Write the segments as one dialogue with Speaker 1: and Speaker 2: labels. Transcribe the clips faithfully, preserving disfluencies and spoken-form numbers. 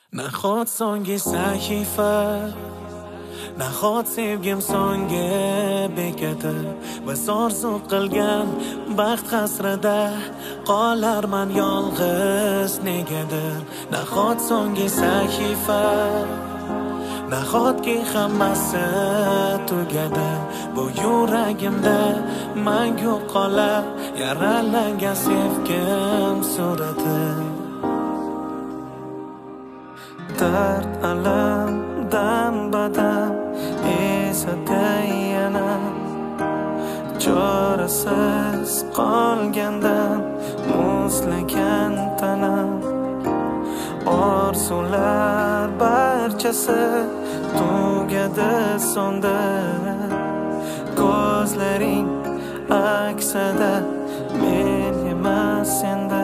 Speaker 1: Nahot so'nggi sahifa, nahot sevgim so'nggi bekati. Biz orzu qilgan baxt qasrida qolarman yolg'iz negadir. Nahot so'nggi sahifa, nahotki hammasi tugadi. Bu yuragimda mangu qolar yaralangan sevgim surati. Dard alamdan badam esatay yana, chorasiz qolgandan muzlagan tanam. Orzular barchasi tugadi so'ndi, ko'zlaring aksida men emas endi.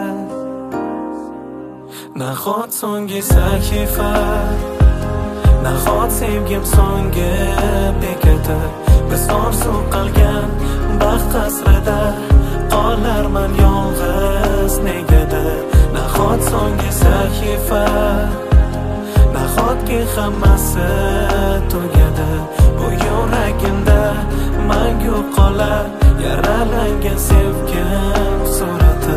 Speaker 1: Nahot so'nggi sahifa, nahot sevgim so'nggi bekati. Biz orzu qilgan baxt qasrida qolarman yolg'iz negadir. Nahot so'nggi sahifa, nahotki hammasi tugadi. Bu yuragimda mangu qolar yaralangan sevgim surati.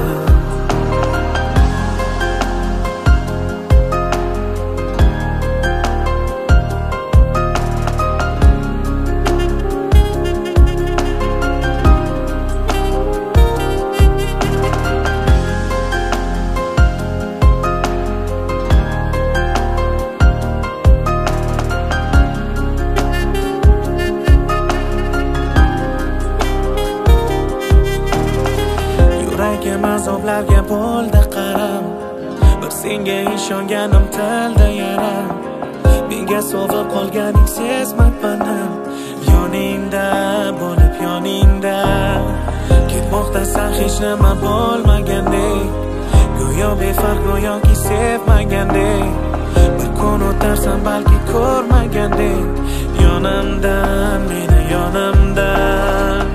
Speaker 1: Azoblarga bo'ldi qaram, bir senga ishonganim tilda yaram. Menga sovg'a qolganing sezmabman, yoningda bo'lib yoningda ketmoqdasan hech nima bo'lmagandek. Go'yo befarq go'yoki sevmagandek, bir kun o'tarsan balki ko'rmagandek. Yonimdan meni yonimdan.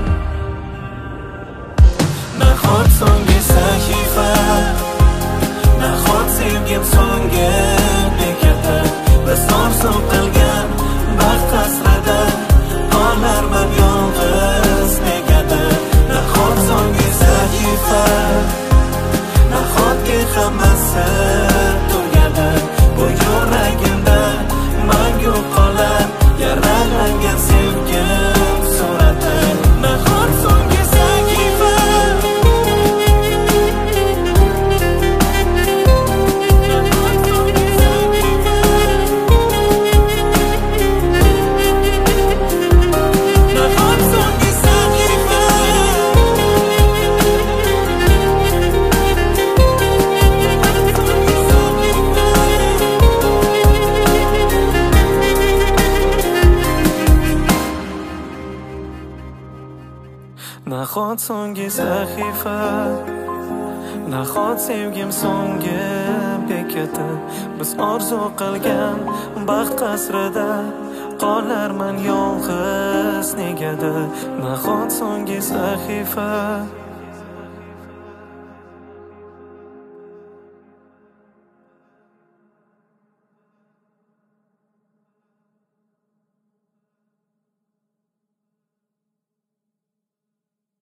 Speaker 1: Nahot so'nggi sahifa, nahot sevgim so'nggi bekati. Biz orzu qilgan baxt qasrida qolarman yolg'iz negadir. Nahot so'nggi sahifa, nahotki hammasi tugadi. Bu yuragimda mangu qolar yaralangan sevgim surati. Nahot so'nggi sahifa, nahot so'nggi sahifa, nahot sevgim so'nggi bekati. Biz orzu qilgan baxt qasrida qolarman yolg'iz negadir. Nahot so'nggi sahifa.